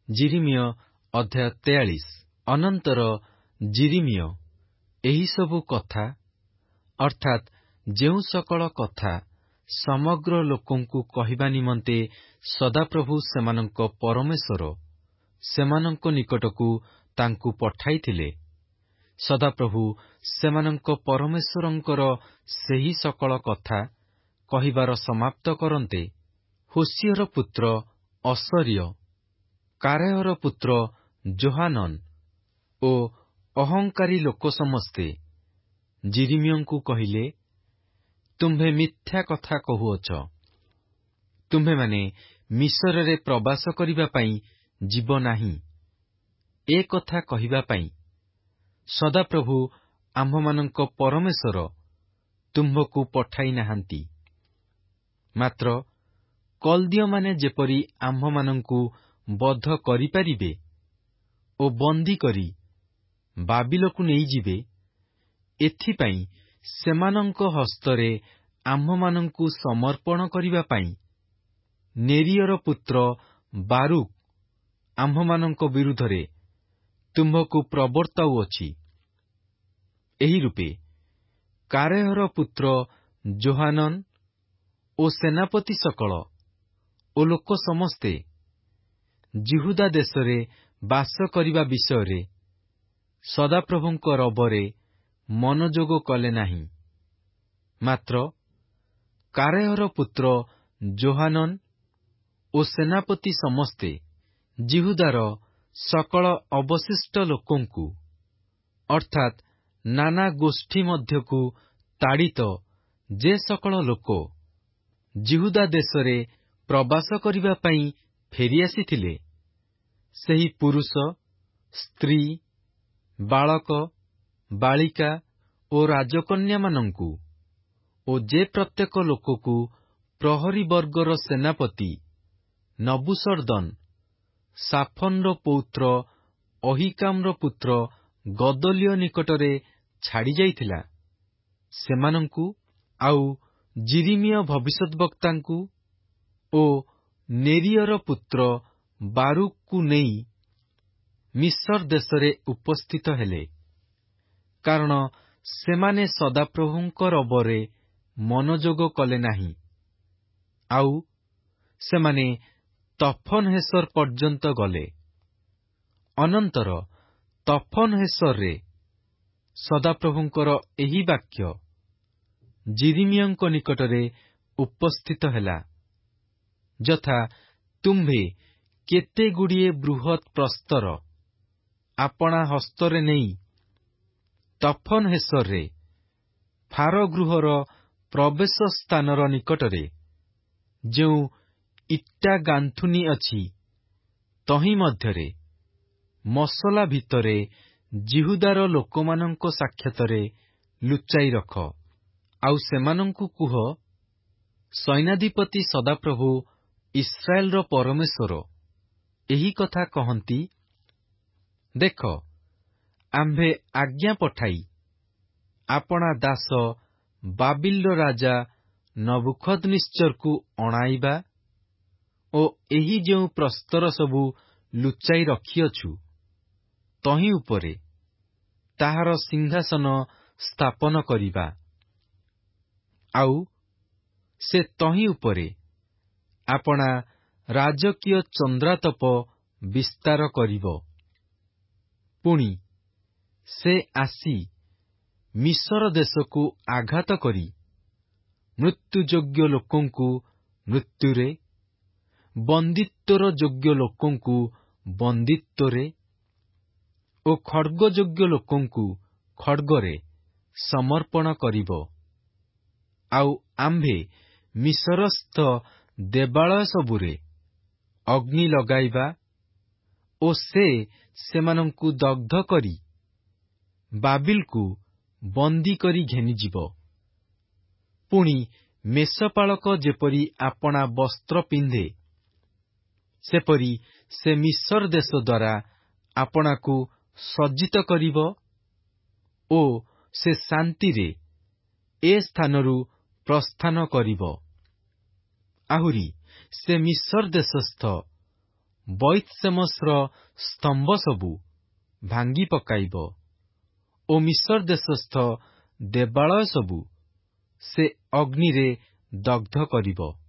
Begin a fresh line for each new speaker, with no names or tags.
ଯିରିମିୟ ଅଧ୍ୟାୟ 43। ଅନନ୍ତର ଯିରିମିୟ ଏହିସବୁ କଥା ଅର୍ଥାତ୍ ଯେଉଁ ସକଳ କଥା ସମଗ୍ର ଲୋକଙ୍କୁ କହିବା ନିମନ୍ତେ ସଦାପ୍ରଭୁ ସେମାନଙ୍କ ପରମେଶ୍ୱର ସେମାନଙ୍କ ନିକଟକୁ ତାଙ୍କୁ ପଠାଇଥିଲେ, ସଦାପ୍ରଭୁ ସେମାନଙ୍କ ପରମେଶ୍ୱରଙ୍କର ସେହି ସକଳ କଥା କହିବାର ସମାପ୍ତ କରନ୍ତେ ହୋସିୟର ପୁତ୍ର ଅସର୍ୟ, କାରେହର ପୁତ୍ର ଯୋହାନନ୍ ଓ ଅହଙ୍କାରୀ ଲୋକ ସମସ୍ତେ ଯିରିମିୟଙ୍କୁ କହିଲେ, ତୁମ୍ଭେ ମିଥ୍ୟା କଥା କହୁଅଛ। ତୁମ୍ଭେମାନେ ମିଶରରେ ପ୍ରବାସ କରିବା ପାଇଁ ଯିବ ନାହିଁ। ଏ କଥା କହିବା ପାଇଁ ସଦାପ୍ରଭୁ ଆମ୍ଭମାନଙ୍କ ପରମେଶ୍ୱର ତୁମ୍ଭକୁ ପଠାଇ ନାହାନ୍ତି। ମାତ୍ର କଲ୍ଦୀୟମାନେ ଯେପରି ଆମ୍ଭମାନଙ୍କୁ ବଧ କରିପାରିବେ ଓ ବନ୍ଦୀ କରି ବାବିଲକୁ ନେଇଯିବେ, ଏଥିପାଇଁ ସେମାନଙ୍କ ହସ୍ତରେ ଆମ୍ଭମାନଙ୍କୁ ସମର୍ପଣ କରିବା ପାଇଁ ନେରିୟର ପୁତ୍ର ବାରୁକ୍ ଆମ୍ଭମାନଙ୍କ ବିରୁଦ୍ଧରେ ତୁମ୍ଭକୁ ପ୍ରବର୍ତ୍ତାଉଅଛି। ଏହି ରୂପେ କାରେହର ପୁତ୍ର ଯୋହାନନ୍ ଓ ସେନାପତି ସକଳ ଓ ଲୋକ ସମସ୍ତେ ଯିହୁଦା ଦେଶରେ ବାସ କରିବା ବିଷୟରେ ସଦାପ୍ରଭୁଙ୍କ ରବରେ ମନୋଯୋଗ କଲେ ନାହିଁ। ମାତ୍ର କାରେହର ପୁତ୍ର ଯୋହାନନ୍ ଓ ସେନାପତି ସମସ୍ତେ ଯିହୁଦାର ସକଳ ଅବଶିଷ୍ଟ ଲୋକଙ୍କୁ ଅର୍ଥାତ୍ ନାନା ଗୋଷ୍ଠୀ ମଧ୍ୟକୁ ତାଡ଼ିତ ଯେ ସକଳ ଲୋକ ଯିହୁଦା ଦେଶରେ ପ୍ରବାସ କରିବା ପାଇଁ ଫେରିଆସିଥିଲେ, ସେହି ପୁରୁଷ, ସ୍ତ୍ରୀ, ବାଳକ, ବାଳିକା ଓ ରାଜକନ୍ୟାମାନଙ୍କୁ ଓ ଯେ ପ୍ରତ୍ୟେକ ଲୋକକୁ ପ୍ରହରୀ ବର୍ଗର ସେନାପତି ନବୁସର୍ଦ୍ଦନ୍ ସାଫନ୍ର ପୌତ୍ର ଅହିକାମ୍ର ପୁତ୍ର ଗଦଲ୍ୟ ନିକଟରେ ଛାଡ଼ି ଯାଇଥିଲା, ସେମାନଙ୍କୁ ଆଉ ଯିରିମିୟ ଭବିଷ୍ୟଦ୍ବକ୍ତାଙ୍କୁ ଓ ନେରିୟର ପୁତ୍ର ବାରୁକ୍କୁ ନେଇ ମିଶର ଦେଶରେ ଉପସ୍ଥିତ ହେଲେ, କାରଣ ସେମାନେ ସଦାପ୍ରଭୁଙ୍କ ରବରେ ମନୋଯୋଗ କଲେ ନାହିଁ। ଆଉ ସେମାନେ ତଫନ୍ହେସର ପର୍ଯ୍ୟନ୍ତ ଗଲେ। ଅନନ୍ତର ତଫନ୍ହେସରରେ ସଦାପ୍ରଭୁଙ୍କର ଏହି ବାକ୍ୟ ଯିରିମିୟଙ୍କ ନିକଟରେ ଉପସ୍ଥିତ ହେଲା, ଯଥା ତୁମ୍ଭେ କେତେଗୁଡ଼ିଏ ବୃହତ୍ ପ୍ରସ୍ତର ଆପଣା ହସ୍ତରେ ନେଇ ତଫନ୍ହେସରରେ ଫାରଗୃହର ପ୍ରବେଶ ସ୍ଥାନର ନିକଟରେ ଯେଉଁ ଇଟା ଗାନ୍ଥୁନି ଅଛି, ତହିଁ ମଧ୍ୟରେ ମସଲା ଭିତରେ ଯିହୁଦାର ଲୋକମାନଙ୍କ ସାକ୍ଷାତରେ ଲୁଚାଇ ରଖ। ଆଉ ସେମାନଙ୍କୁ କୁହ, ସୈନ୍ୟାଧିପତି ସଦାପ୍ରଭୁ ଇସ୍ରାଏଲର ପରମେଶ୍ୱର ଏହି କଥା କହନ୍ତି, ଦେଖ, ଆମ୍ଭେ ଆଜ୍ଞା ପଠାଇ ଆପଣା ଦାସ ବାବିଲର ରାଜା ନବୁଖଦ୍ନେସ୍ଚରକୁ ଅଣାଇବା ଓ ଏହି ଯେଉଁ ପ୍ରସ୍ତର ସବୁ ଲୁଚାଇ ରଖିଅଛୁ, ତହିଁ ଉପରେ ତାହାର ସିଂହାସନ ସ୍ଥାପନ କରିବା। ଆଉ ସେ ତହିଁ ଉପରେ ଆପଣା ରାଜକୀୟ ଚନ୍ଦ୍ରାତପ ବିସ୍ତାର କରିବ। ପୁଣି ସେ ଆସି ମିଶର ଦେଶକୁ ଆଘାତ କରି ମୃତ୍ୟୁଯୋଗ୍ୟ ଲୋକଙ୍କୁ ମୃତ୍ୟୁରେ, ବନ୍ଦିତ୍ୱର ଯୋଗ୍ୟ ଲୋକଙ୍କୁ ବନ୍ଦିତ୍ୱରେ ଓ ଖड्गଯୋଗ୍ୟ ଲୋକଙ୍କୁ ଖड्गରେ ସମର୍ପଣ କରିବ। ଆଉ ଆମ୍ଭେ ମିଶରସ୍ଥ ଦେବାଳୟ ସବୁରେ ଅଗ୍ନି ଲଗାଇବା ଓ ସେ ସେମାନଙ୍କୁ ଦଗ୍ଧ କରି ବାବିଲକୁ ବନ୍ଦୀ କରି ଘେନିଯିବ। ପୁଣି ମେଷପାଳକ ଯେପରି ଆପଣା ବସ୍ତ୍ର ପିନ୍ଧେ, ସେପରି ସେ ମିଶର ଦେଶ ଦ୍ୱାରା ଆପଣାକୁ ସଜ୍ଜିତ କରିବ ଓ ସେ ଶାନ୍ତିରେ ଏ ସ୍ଥାନରୁ ପ୍ରସ୍ଥାନ କରିବ। ଆହୁରି ସେ ମିଶର ଦେଶସ୍ଥ ବୈତ୍-ଶେମେଶର ସ୍ତମ୍ଭ ସବୁ ଭାଙ୍ଗି ପକାଇବ ଓ ମିଶର ଦେଶସ୍ଥ ଦେବାଳୟ ସବୁ ସେ ଅଗ୍ନିରେ ଦଗ୍ଧ କରିବ।